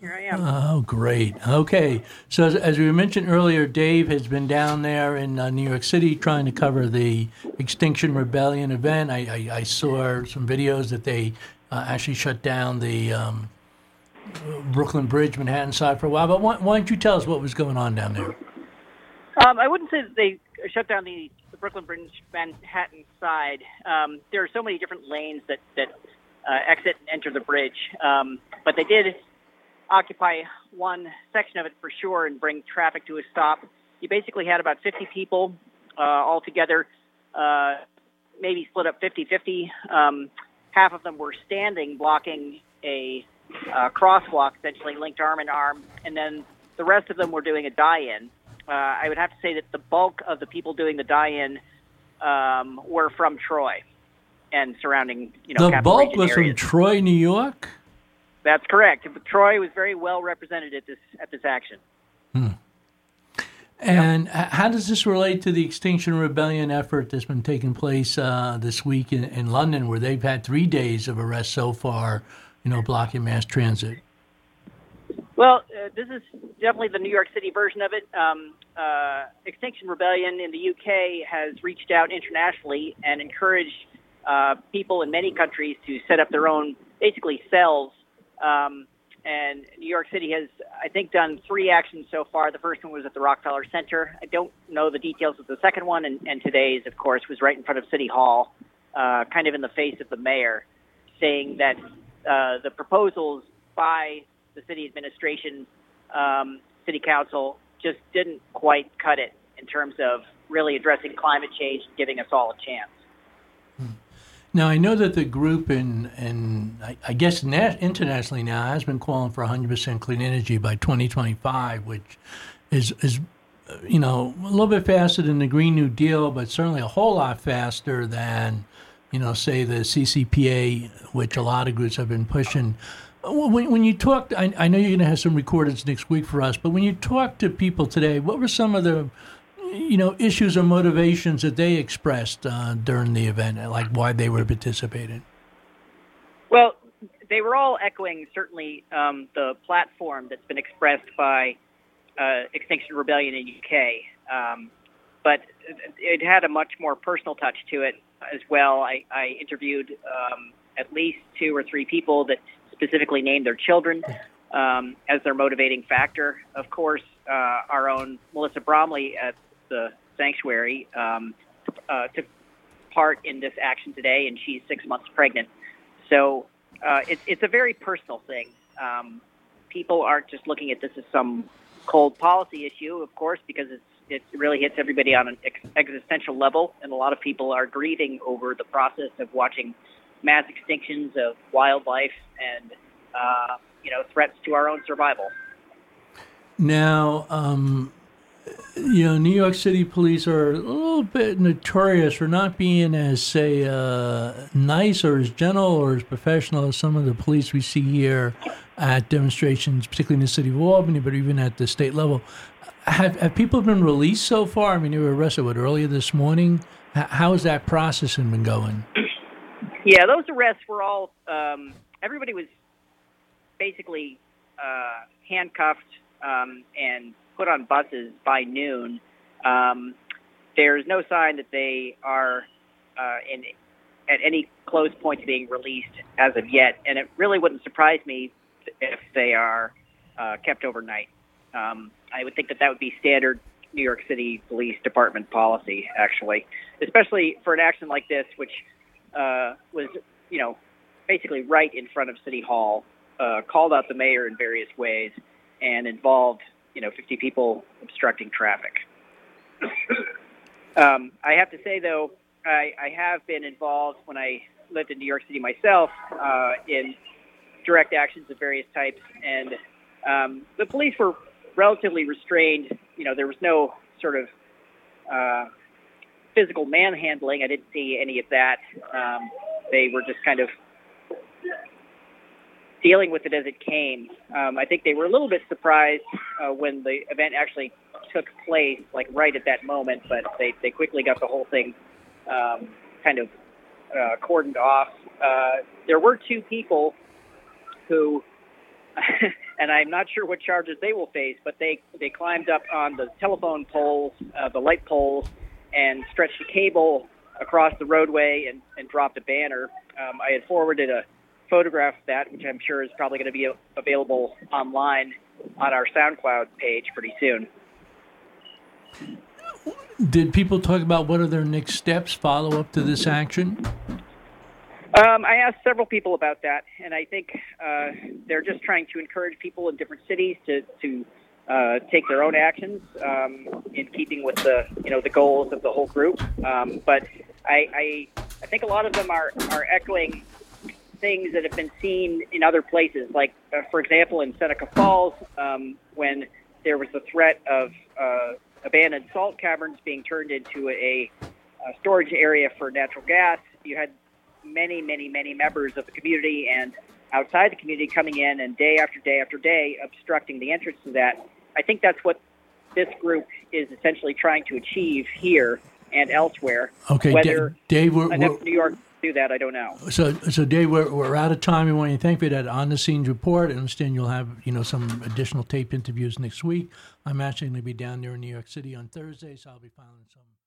Here I am. Oh, great. Okay. So, as we mentioned earlier, Dave has been down there in New York City trying to cover the Extinction Rebellion event. I saw some videos that they actually shut down the Brooklyn Bridge, Manhattan side for a while. But why don't you tell us what was going on down there? I wouldn't say that they shut down the Brooklyn Bridge Manhattan side. There are so many different lanes that exit and enter the bridge, but they did occupy one section of it for sure and bring traffic to a stop. You basically had about 50 people all together, maybe split up 50-50. Half of them were standing, blocking a crosswalk, essentially linked arm in arm, and then the rest of them were doing a die-in. I would have to say that the bulk of the people doing the die-in were from Troy and surrounding, The Capital bulk Region was areas. from Troy, New York? That's correct. Troy was very well represented at this action. And how does this relate to the Extinction Rebellion effort that's been taking place this week in London, where they've had 3 days of arrests so far, blocking mass transit? Well, this is definitely the New York City version of it. Extinction Rebellion in the UK has reached out internationally and encouraged people in many countries to set up their own, basically, cells. And New York City has, I think, done 3 actions so far. The first one was at the Rockefeller Center. I don't know the details of the second one, and today's, of course, was right in front of City Hall, kind of in the face of the mayor, saying that the proposals by the city administration, city council, just didn't quite cut it in terms of really addressing climate change and giving us all a chance. Now, I know that the group I guess internationally now has been calling for 100% clean energy by 2025, which is a little bit faster than the Green New Deal, but certainly a whole lot faster than, say the CCPA, which a lot of groups have been pushing. When you talk, I know you're going to have some recordings next week for us, but when you talk to people today, what were some of the issues or motivations that they expressed during the event, like why they were participating? Well, they were all echoing certainly the platform that's been expressed by Extinction Rebellion in UK, but it had a much more personal touch to it as well. I interviewed at least 2 or 3 people that specifically named their children as their motivating factor. Of course, our own Melissa Bromley at the sanctuary took part in this action today, and she's 6 months pregnant. So it's a very personal thing. People aren't just looking at this as some cold policy issue, of course, because it really hits everybody on an existential level, and a lot of people are grieving over the process of watching mass extinctions of wildlife and threats to our own survival. Now, New York City police are a little bit notorious for not being as, say, nice or as gentle or as professional as some of the police we see here at demonstrations, particularly in the city of Albany, but even at the state level. Have people been released so far? I mean, they were arrested, earlier this morning? How has that process been going? Yeah, those arrests were all, everybody was basically handcuffed and put on buses by noon. There's no sign that they are at any close point to being released as of yet, and it really wouldn't surprise me if they are kept overnight. I would think that would be standard New York City Police Department policy, actually, especially for an action like this, which was, basically right in front of City Hall, called out the mayor in various ways, and involved, 50 people obstructing traffic. I have to say, though, I have been involved when I lived in New York City myself in direct actions of various types, and the police were relatively restrained. There was no sort of physical manhandling. I didn't see any of that. They were just kind of dealing with it as it came. I think they were a little bit surprised when the event actually took place, like right at that moment, but they quickly got the whole thing kind of cordoned off. There were 2 people who and I'm not sure what charges they will face, but they climbed up on the telephone poles, the light poles, and stretched a cable across the roadway and dropped a banner. I had forwarded a photograph of that, which I'm sure is probably going to be available online on our SoundCloud page pretty soon. Did people talk about what are their next steps, follow up to this action? I asked several people about that, and I think they're just trying to encourage people in different cities to take their own actions in keeping with the goals of the whole group. But I think a lot of them are echoing things that have been seen in other places, like for example in Seneca Falls, when there was the threat of abandoned salt caverns being turned into a storage area for natural gas. You had many members of the community and outside the community coming in and day after day after day obstructing the entrance to that. I think that's what this group is essentially trying to achieve here and elsewhere. Okay, whether Dave, enough New York do that, I don't know. So Dave, we're out of time. We want you to thank you for that on-the-scenes report. I understand you'll have some additional tape interviews next week. I'm actually going to be down there in New York City on Thursday, so I'll be filing some